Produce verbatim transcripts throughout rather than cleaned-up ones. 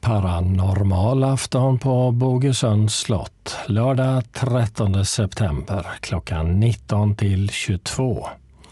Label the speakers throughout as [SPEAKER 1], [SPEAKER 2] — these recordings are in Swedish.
[SPEAKER 1] Paranormalafton på Bogesund slott, lördag trettonde september klockan nitton till tjugotvå.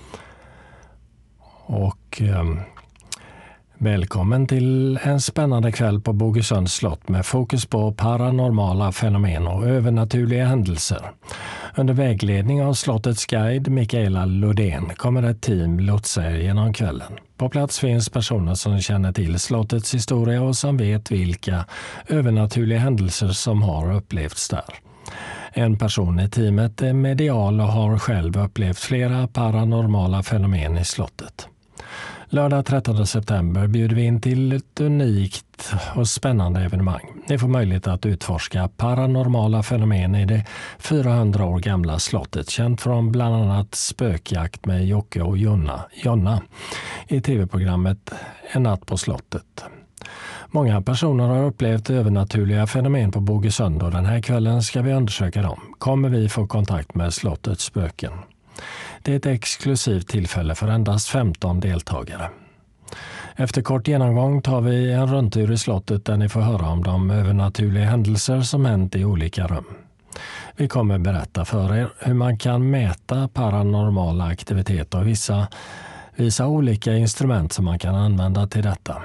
[SPEAKER 1] Och eh, välkommen till en spännande kväll på Bogesund slott med fokus på paranormala fenomen och övernaturliga händelser. Under vägledning av slottets guide Mikaela Lodén kommer ett team lotsa er genom kvällen. På plats finns personer som känner till slottets historia och som vet vilka övernaturliga händelser som har upplevts där. En person i teamet är medial och har själv upplevt flera paranormala fenomen i slottet. Lördag trettonde september bjuder vi in till ett unikt och spännande evenemang. Ni får möjlighet att utforska paranormala fenomen i det fyrahundra år gamla slottet, känt från bland annat spökjakt med Jocke och Jonna, Jonna i tv-programmet En natt på slottet. Många personer har upplevt övernaturliga fenomen på Bogesund och den här kvällen ska vi undersöka dem. Kommer vi få kontakt med slottets spöken? Det är ett exklusivt tillfälle för endast femton deltagare. Efter kort genomgång tar vi en rundtur i slottet där ni får höra om de övernaturliga händelser som hänt i olika rum. Vi kommer berätta för er hur man kan mäta paranormala aktiviteter och vissa, visa olika instrument som man kan använda till detta.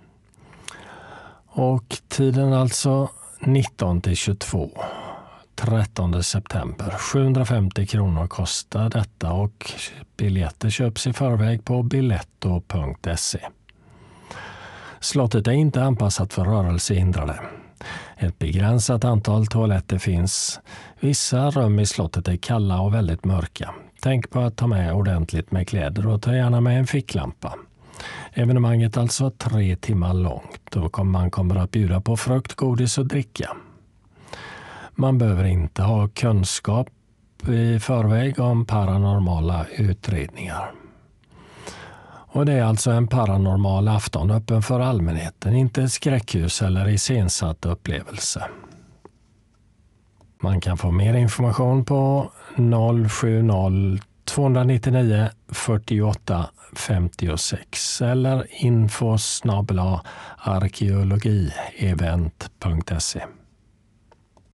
[SPEAKER 1] Och tiden alltså nitton till tjugotvå. trettonde september. sjuhundrafemtio kronor kostar detta och biljetter köps i förväg på biletto punkt se. Slottet är inte anpassat för rörelsehindrade. Ett begränsat antal toaletter finns. Vissa rum i slottet är kalla och väldigt mörka. Tänk på att ta med ordentligt med kläder och ta gärna med en ficklampa. Evenemanget är alltså tre timmar långt och man kommer att bjuda på frukt, godis och dricka. Man behöver inte ha kunskap i förväg om paranormala utredningar. Och det är alltså en paranormal afton öppen för allmänheten, inte ett skräckhus eller iscensatt upplevelse. Man kan få mer information på noll sju noll två nio nio fyrtioåtta femtiosex eller info snabel-a arkeologievent punkt se.